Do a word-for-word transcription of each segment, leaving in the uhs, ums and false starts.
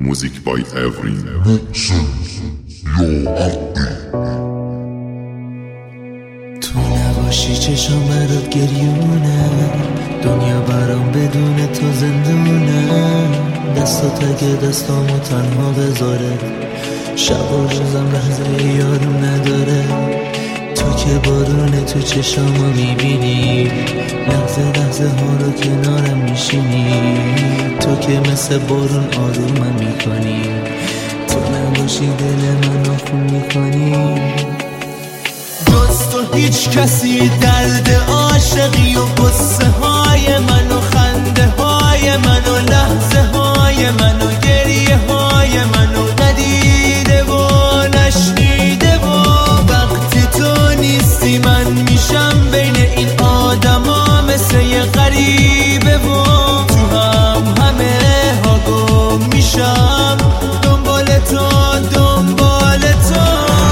Music by Every Nixon. یا عقی تو نباشی چشم برات گریونه، دنیا برام بدون تو زندونه. دستات اگه دستامو تنها بذاره، شب و روزم لحظه یارم نداره. تو که بارونه تو چشامو میبینی، لحظه لحظه ها رو کنارم میشینی. تو که مثل بارون آرومم میکنی، تو نباشی دل منو خون میکنی. جز تو هیچ کسی درد عاشقی و قصه های من و خنده های من و لحظه های من و گریه های من و ندیده و نشنیده. و وقتی تو نیستی من میشم بین این آدم ها مثل یه غریبه. و تو هم همه ها گم میشم دنبال تو دنبال تو.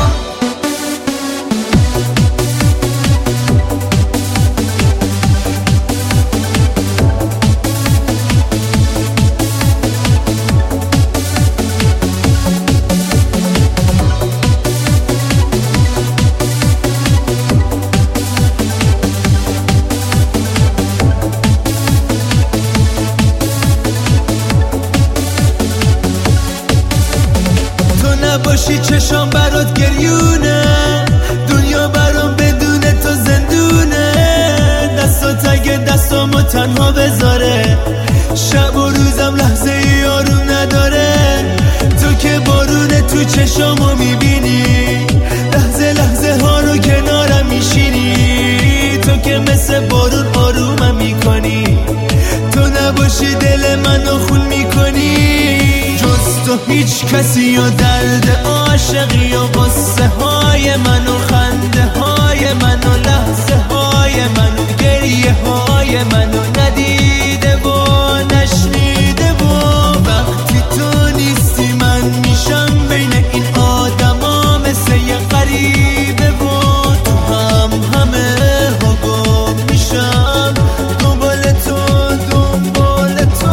باشی چشام برات گریونه، دنیا برام بدون تو زندونه. دستات اگه دستامو تنها بذاره، شب و روزم لحظه یارو نداره. تو که بارونه تو چشامو میبینی، لحظه لحظه ها رو کنارم میشینی. تو که مثل بارون آرومم میکنی، تو نباشی دل منو خون میکنی. تو هیچ کسی و درد عاشقی و قصه های من و خنده های من و لحظه های من و گریه های من و ندیده و نشنیده. و وقتی تو نیستی من میشم بین این آدم ها مثل یه غریبه. و تو هم همه ها گم میشم دنبال تو دنبال تو.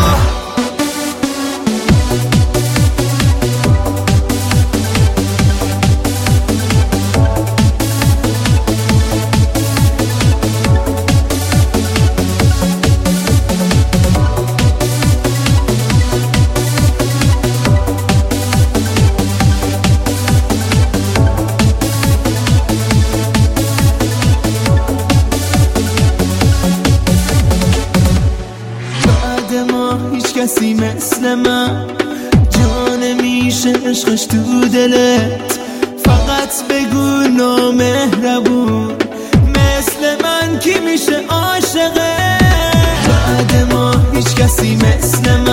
هیچ کسی مثل من جان میشه عشقش تو دلت. فقط بگو نامهربون مثل من کی میشه عاشقه. بعد ما هیچ کسی مثل من